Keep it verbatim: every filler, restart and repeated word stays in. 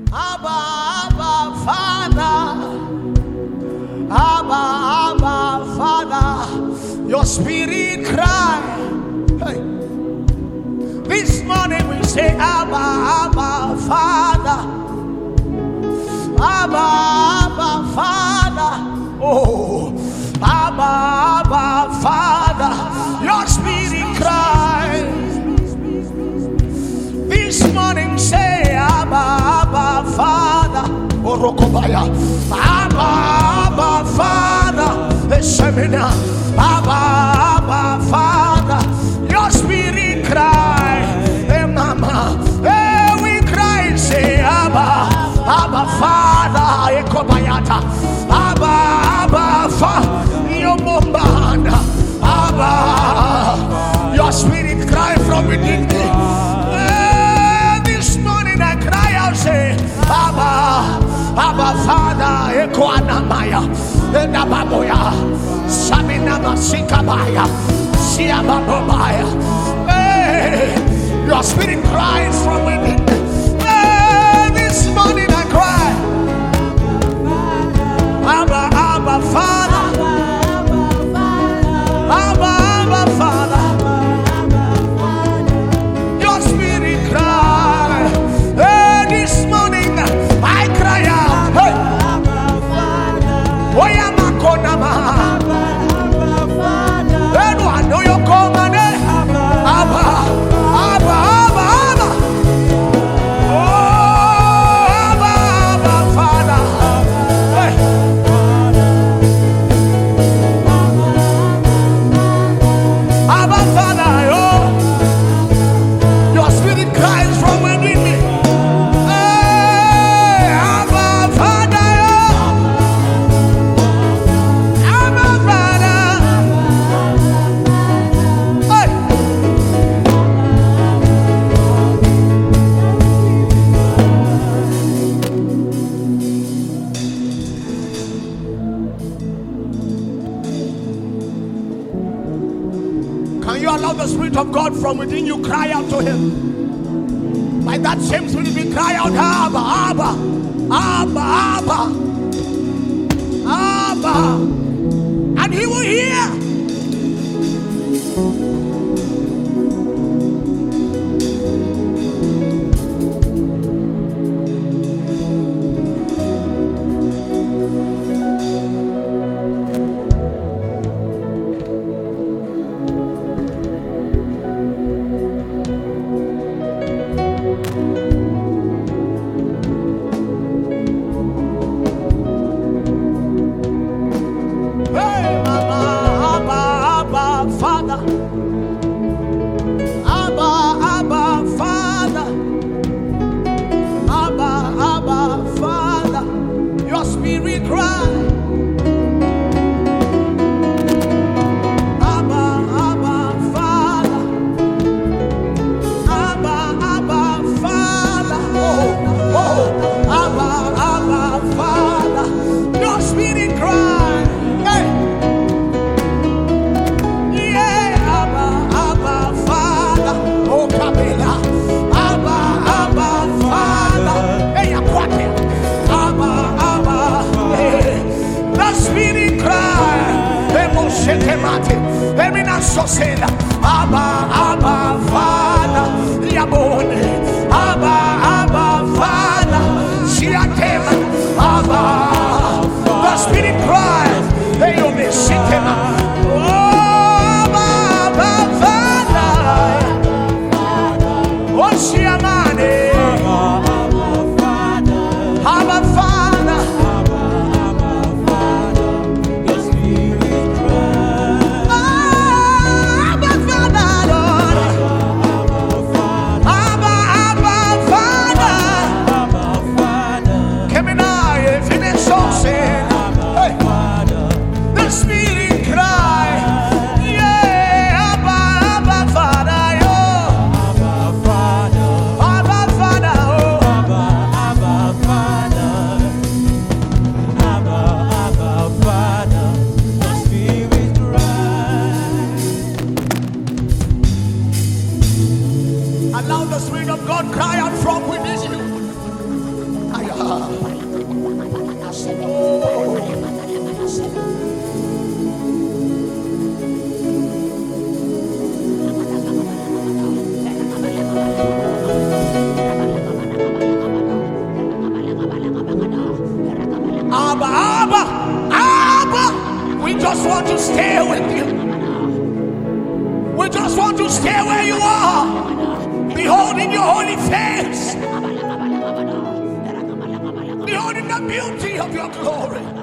Abba, Abba, Father. Abba, Abba, Father. Your spirit cry. Hey. This morning we say Abba, Abba, Father. Abba, Abba, Father. Oh, Abba, Abba, Father. Your spirit cries. This morning say Abba, Abba, Father. Oh, Rokobaya. Abba, Abba, Father. Semina. Abba, Abba, Father. Your spirit cry. Hey, Mama. Hey, we cry. Say Abba, Abba, Father. Ekobayata. Abba, Abba, Father. Your Mombana. Abba, your spirit cry from within me. Hey, this morning I cry out, say, Abba, Abba, Father. Ekoanamaya. Edababoya. Samina Masikabaya. Siababobaya. Hey, your spirit cries from within me. Hey, this morning I cry. Abba, Abba, Father. Abba, Abba, Father. Your spirit cry. Hey, this morning I cry out. Hey. Oyamakona. Anyone know your command? Abba, Abba, Abba, Abba. Oh, Abba, Abba, Father. Hey. Abba, Father, oh, your spirit cries from within me. Hey, Abba, Father, oh, Abba, Father. Hey. Can you allow the Spirit of God from within you cry out to Him? By that same Spirit, we cry out, Abba, Abba, Abba, Abba, Abba, and He will hear. Hey, Mama, Abba, Abba, Father. Abba, Abba, Father. Abba, Abba, Father. Your spirit cry. Abba, Abba, Father. Abba, Abba, Father. Oh, oh, Abba, Abba, Father. Your spirit cry. Hey. Yeah, Abba, Abba, Father. Oh, Kabila. Abba, Abba, Father. Hey, Akwate. Abba, Abba. Hey. The spirit cry. Hey, Moshe Temate. Hey, Mina Sosela. Abba, Abba, Father. Yabone. Abba, Abba, Father. Shiatema. Abba. The spirit cry. Hey, you may sit him. Oh, Abba, Abba, Father. Oh, Shiamane. Abba, Father. Abba, Father, Lord. Abba, Abba, Father. Kemina, finish all sin. Hey. The spirit cry. Yeah, Abba, Abba, Father, yo. Abba, Father, oh. Allow the Spirit of God cry out from within you. I Abba, Abba, Abba, we just want to stay with you. We just want to stay where you are, beholding your holy face, beholding the beauty of your glory.